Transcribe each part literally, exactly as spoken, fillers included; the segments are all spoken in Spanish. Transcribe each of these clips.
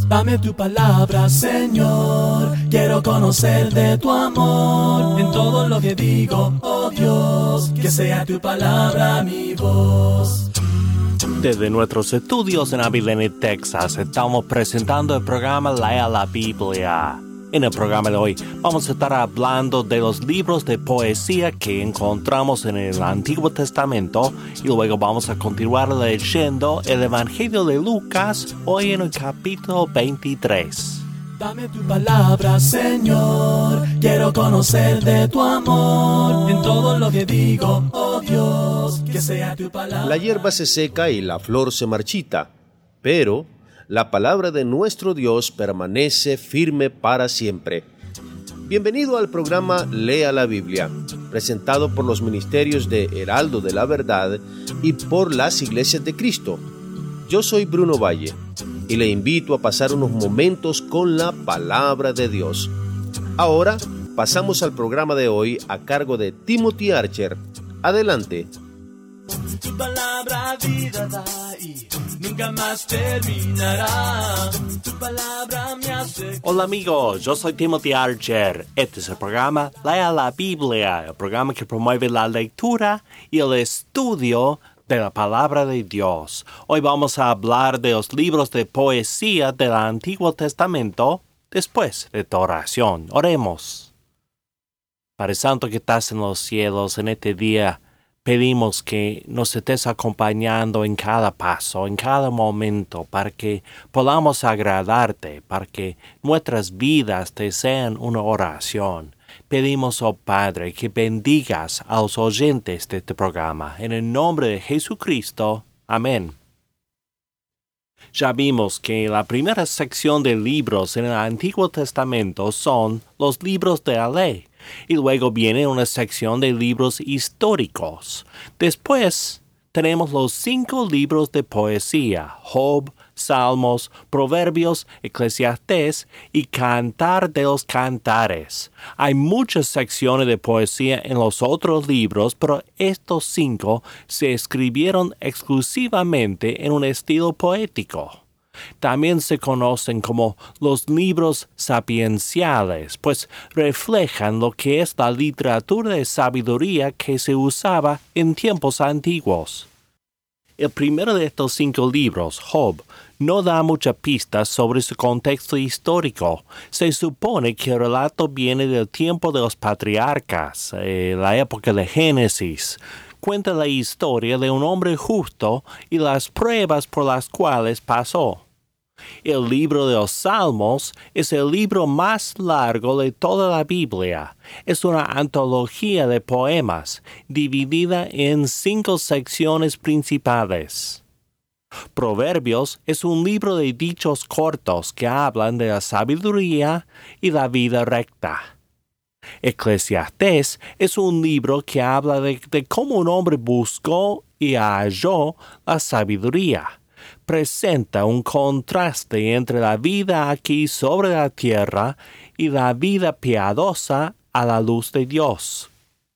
Dame tu palabra, Señor. Quiero conocer de tu amor en todo lo que digo, oh Dios. Que sea tu palabra mi voz. Desde nuestros estudios en Abilene, Texas, estamos presentando el programa Lea la Biblia. En el programa de hoy vamos a estar hablando de los libros de poesía que encontramos en el Antiguo Testamento y luego vamos a continuar leyendo el Evangelio de Lucas hoy en el capítulo veintitrés. Dame tu palabra, Señor. Quiero conocer de tu amor en todo lo que digo, oh Dios. Que sea tu palabra. La hierba se seca y la flor se marchita, pero la palabra de nuestro Dios permanece firme para siempre. Bienvenido al programa Lea la Biblia, presentado por los ministerios de Heraldo de la Verdad y por las Iglesias de Cristo. Yo soy Bruno Valle y le invito a pasar unos momentos con la palabra de Dios. Ahora pasamos al programa de hoy a cargo de Timothy Archer. Adelante. Tu palabra vida da y nunca más terminará. Tu palabra me hace... Hola amigos, yo soy Timothy Archer. Este es el programa Lea la Biblia, el programa que promueve la lectura y el estudio de la palabra de Dios. Hoy vamos a hablar de los libros de poesía del Antiguo Testamento después de tu oración. Oremos. Padre Santo que estás en los cielos, en este día pedimos que nos estés acompañando en cada paso, en cada momento, para que podamos agradarte, para que nuestras vidas te sean una oración. Pedimos, oh Padre, que bendigas a los oyentes de este programa. En el nombre de Jesucristo. Amén. Ya vimos que la primera sección de libros en el Antiguo Testamento son los libros de la ley. Y luego viene una sección de libros históricos. Después tenemos los cinco libros de poesía: Job, Salmos, Proverbios, Eclesiastés y Cantar de los Cantares. Hay muchas secciones de poesía en los otros libros, pero estos cinco se escribieron exclusivamente en un estilo poético. También se conocen como los libros sapienciales, pues reflejan lo que es la literatura de sabiduría que se usaba en tiempos antiguos. El primero de estos cinco libros, Job, no da muchas pistas sobre su contexto histórico. Se supone que el relato viene del tiempo de los patriarcas, eh, la época de Génesis. Cuenta la historia de un hombre justo y las pruebas por las cuales pasó. El libro de los Salmos es el libro más largo de toda la Biblia. Es una antología de poemas dividida en cinco secciones principales. Proverbios es un libro de dichos cortos que hablan de la sabiduría y la vida recta. Eclesiastés es un libro que habla de, de cómo un hombre buscó y halló la sabiduría. Presenta un contraste entre la vida aquí sobre la tierra y la vida piadosa a la luz de Dios.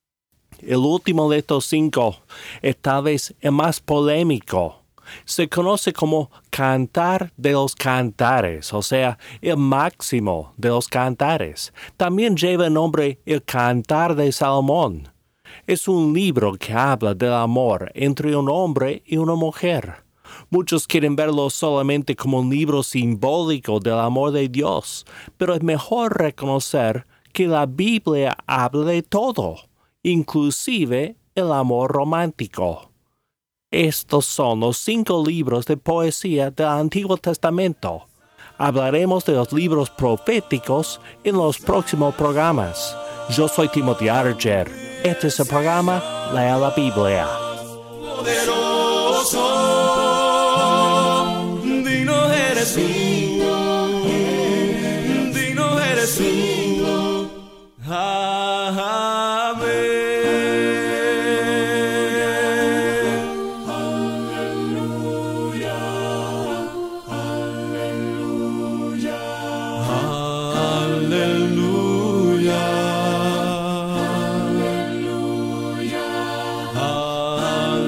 El último de estos cinco es tal vez el más polémico. Se conoce como Cantar de los Cantares, o sea, el máximo de los cantares. También lleva el nombre El Cantar de Salomón. Es un libro que habla del amor entre un hombre y una mujer. Muchos quieren verlo solamente como un libro simbólico del amor de Dios, pero es mejor reconocer que la Biblia habla de todo, inclusive el amor romántico. Estos son los cinco libros de poesía del Antiguo Testamento. Hablaremos de los libros proféticos en los próximos programas. Yo soy Timothy Archer. Este es el programa Lea la Biblia. Poderoso, digno eres tú, digno eres tú. Amén.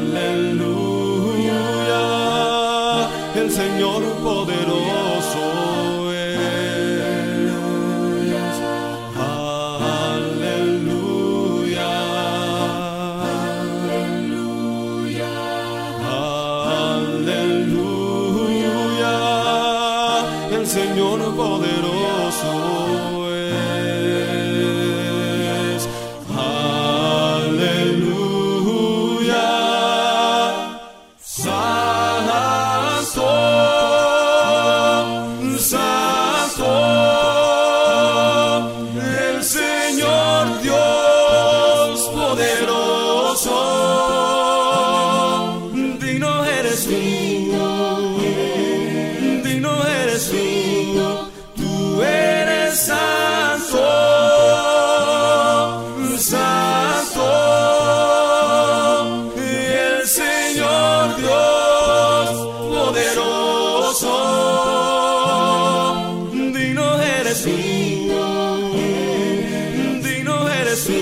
El Señor poderoso el Señor poderoso es. Aleluya. Santo, santo, el Señor Dios poderoso. Digno eres tú, digno eres tú, tú eres santo, santo, el Señor Dios poderoso. Digno eres tú, digno eres tú.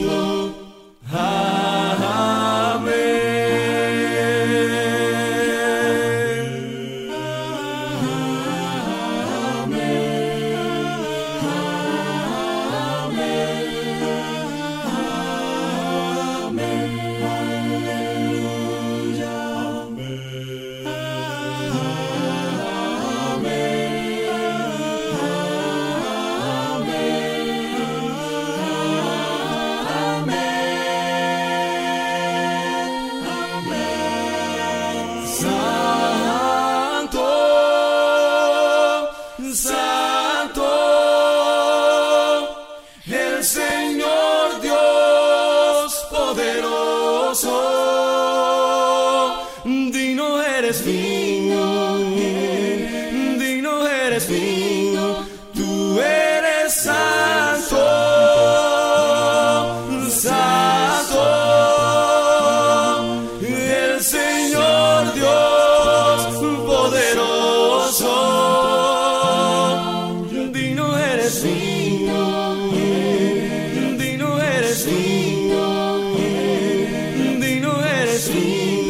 Digno eres tú, digno eres tú, tú eres santo, santo, el Señor Dios poderoso. Digno eres tú, digno eres tú, digno eres tú.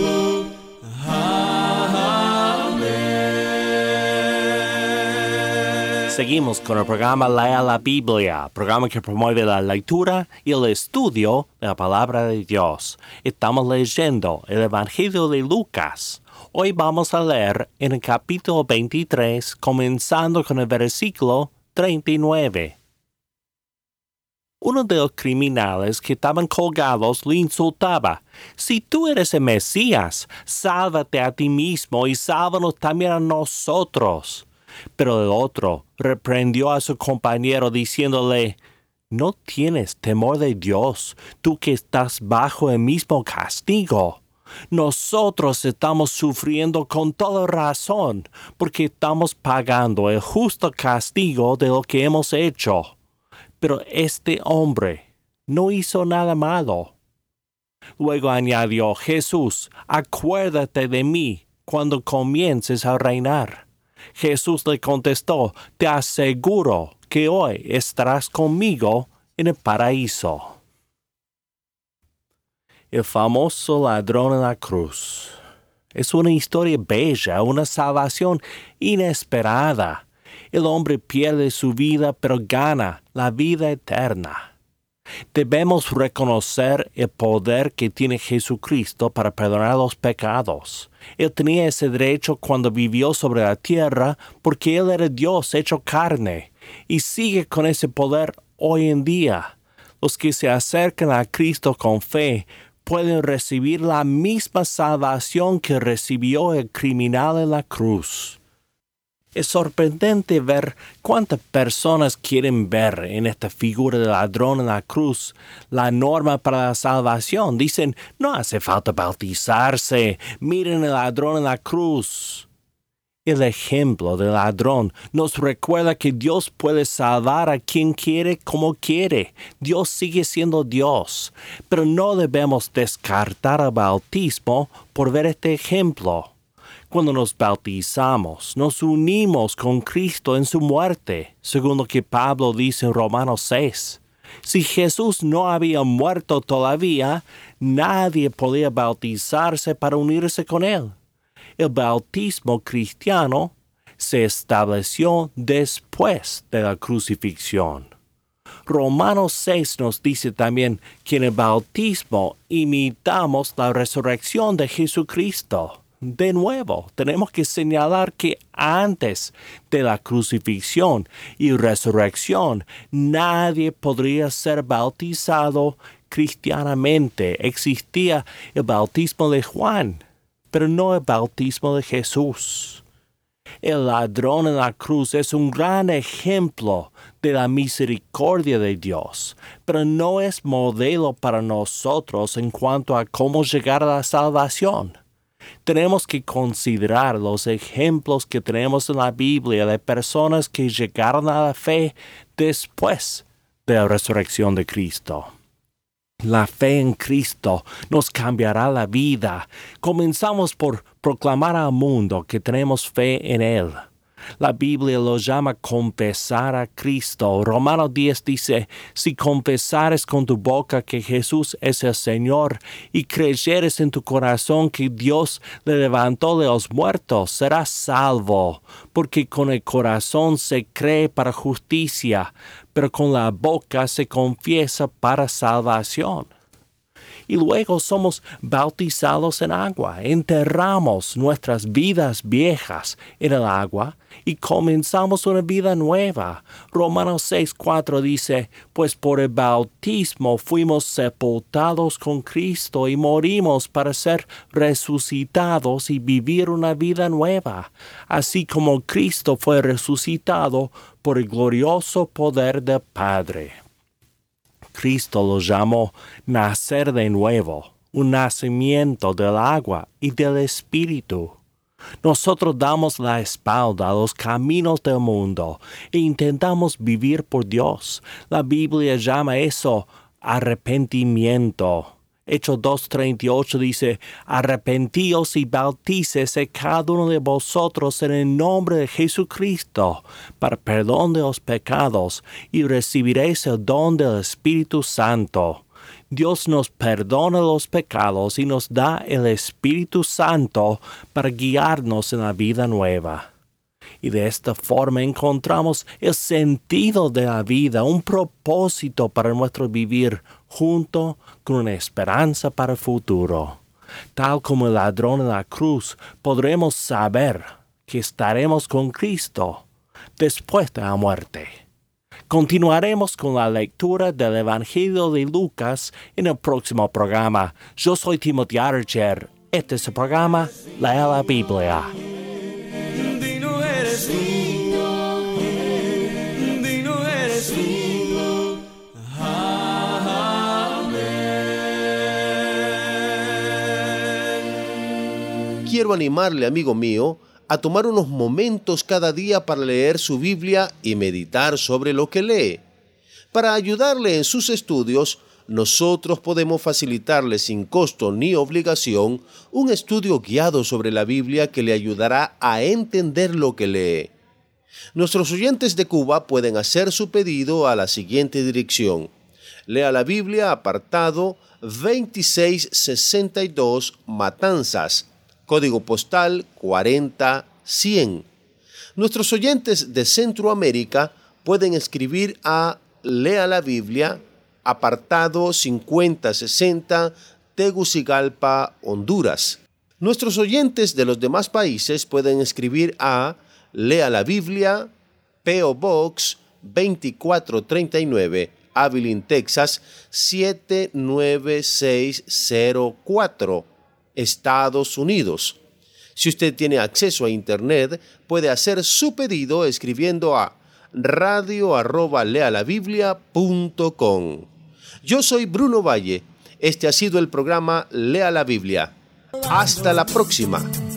Seguimos con el programa Lea la Biblia, programa que promueve la lectura y el estudio de la palabra de Dios. Estamos leyendo el Evangelio de Lucas. Hoy vamos a leer en el capítulo veintitrés, comenzando con el versículo treinta y nueve. Uno de los criminales que estaban colgados le insultaba: «Si tú eres el Mesías, sálvate a ti mismo y sálvanos también a nosotros». Pero el otro reprendió a su compañero diciéndole: «¿No tienes temor de Dios, tú que estás bajo el mismo castigo? Nosotros estamos sufriendo con toda razón, porque estamos pagando el justo castigo de lo que hemos hecho. Pero este hombre no hizo nada malo». Luego añadió Jesús: «Acuérdate de mí cuando comiences a reinar». Jesús le contestó: «Te aseguro que hoy estarás conmigo en el paraíso». El famoso ladrón en la cruz. Es una historia bella, una salvación inesperada. El hombre pierde su vida, pero gana la vida eterna. Debemos reconocer el poder que tiene Jesucristo para perdonar los pecados. Él tenía ese derecho cuando vivió sobre la tierra porque Él era Dios hecho carne y sigue con ese poder hoy en día. Los que se acercan a Cristo con fe pueden recibir la misma salvación que recibió el criminal en la cruz. Es sorprendente ver cuántas personas quieren ver en esta figura del ladrón en la cruz la norma para la salvación. Dicen: «No hace falta bautizarse, miren el ladrón en la cruz». El ejemplo del ladrón nos recuerda que Dios puede salvar a quien quiere como quiere. Dios sigue siendo Dios, pero no debemos descartar el bautismo por ver este ejemplo. Cuando nos bautizamos, nos unimos con Cristo en su muerte, según lo que Pablo dice en Romanos seis. Si Jesús no había muerto todavía, nadie podía bautizarse para unirse con Él. El bautismo cristiano se estableció después de la crucifixión. Romanos seis nos dice también que en el bautismo imitamos la resurrección de Jesucristo. de nuevo. Tenemos que señalar que antes de la crucifixión y resurrección, nadie podría ser bautizado cristianamente. Existía el bautismo de Juan, pero no el bautismo de Jesús. El ladrón en la cruz es un gran ejemplo de la misericordia de Dios, pero no es modelo para nosotros en cuanto a cómo llegar a la salvación. Tenemos que considerar los ejemplos que tenemos en la Biblia de personas que llegaron a la fe después de la resurrección de Cristo. La fe en Cristo nos cambiará la vida. Comenzamos por proclamar al mundo que tenemos fe en Él. La Biblia lo llama confesar a Cristo. Romanos diez dice, si confesares con tu boca que Jesús es el Señor y creyeres en tu corazón que Dios le levantó de los muertos, serás salvo, porque con el corazón se cree para justicia, pero con la boca se confiesa para salvación. Y luego somos bautizados en agua, enterramos nuestras vidas viejas en el agua y comenzamos una vida nueva. Romanos seis cuatro dice, pues por el bautismo fuimos sepultados con Cristo y morimos para ser resucitados y vivir una vida nueva, así como Cristo fue resucitado por el glorioso poder del Padre. Cristo lo llamó nacer de nuevo, un nacimiento del agua y del Espíritu. Nosotros damos la espalda a los caminos del mundo e intentamos vivir por Dios. La Biblia llama eso arrepentimiento. Hechos dos treinta y ocho dice, arrepentíos y bautícese cada uno de vosotros en el nombre de Jesucristo para perdón de los pecados y recibiréis el don del Espíritu Santo. Dios nos perdona los pecados y nos da el Espíritu Santo para guiarnos en la vida nueva. Y de esta forma encontramos el sentido de la vida, un propósito para nuestro vivir, junto con una esperanza para el futuro. Tal como el ladrón en la cruz, podremos saber que estaremos con Cristo después de la muerte. Continuaremos con la lectura del Evangelio de Lucas en el próximo programa. Yo soy Timothy Archer. Este es el programa Lea la Biblia. Digno eres tú, digno eres tú. Amén. Quiero animarle, amigo mío, a tomar unos momentos cada día para leer su Biblia y meditar sobre lo que lee. Para ayudarle en sus estudios, nosotros podemos facilitarle sin costo ni obligación un estudio guiado sobre la Biblia que le ayudará a entender lo que lee. Nuestros oyentes de Cuba pueden hacer su pedido a la siguiente dirección. Lea la Biblia, apartado veintiséis sesenta y dos, Matanzas, código postal cuarenta cien. Nuestros oyentes de Centroamérica pueden escribir a Lea la Biblia, apartado cincuenta sesenta, Tegucigalpa, Honduras. Nuestros oyentes de los demás países pueden escribir a Lea la Biblia, P O Box veinticuatro treinta y nueve, Abilene, Texas siete nueve seis cero cuatro, Estados Unidos. Si usted tiene acceso a Internet, puede hacer su pedido escribiendo a radio arroba lealabiblia punto com. Yo soy Bruno Valle. Este ha sido el programa Lea la Biblia. Hasta la próxima.